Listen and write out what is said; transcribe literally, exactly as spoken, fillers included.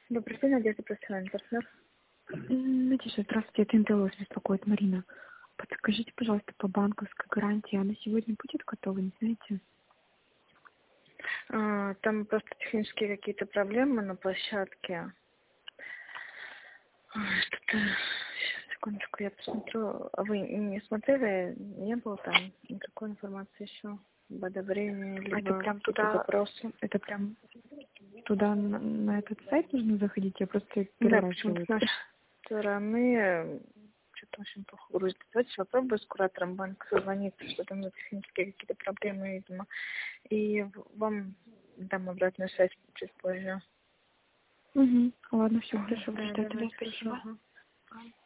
Добрый день, Надежда, профессиональный партнер. Надежда, здравствуйте, это эн тэ эл вас беспокоит, Марина. Подскажите, пожалуйста, по банковской гарантии, она сегодня будет готова, не знаете? А, там просто технические какие-то проблемы на площадке. А, Что-то... Сейчас, секундочку, я посмотрю. А вы не смотрели? Не было там никакой информации еще об одобрении, А это либо прям какие-то туда, запросы? это прям туда, на, на этот сайт нужно заходить? Я просто Да, первый раз почему-то делаю. с нашей стороны что-то очень плохо грузит. Давайте я попробую с куратором банка созвониться, что там технические какие-то проблемы, видимо. И вам дам обратную связь чуть позже. Угу. Ладно, все, хорошо, Да, жду. Тогда давайте, спасибо. хорошо. Ага.